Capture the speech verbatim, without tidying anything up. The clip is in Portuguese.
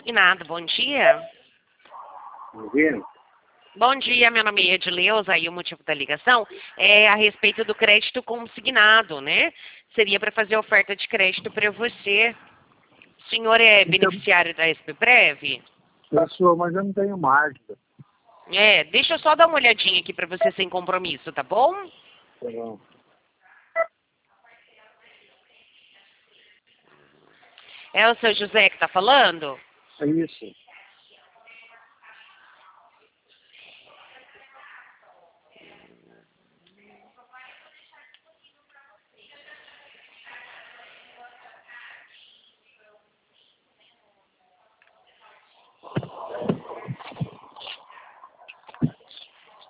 Nada, bom dia. Bom dia. Bom dia, meu nome é Edileuza e o motivo da ligação é a respeito do crédito consignado, né? Seria para fazer oferta de crédito para você. O senhor é Então, beneficiário da S P Prev? eu sou, mas eu não tenho marca. É, deixa eu só dar uma olhadinha aqui para você sem compromisso, tá bom? Tá bom. É o seu José que tá falando? É isso.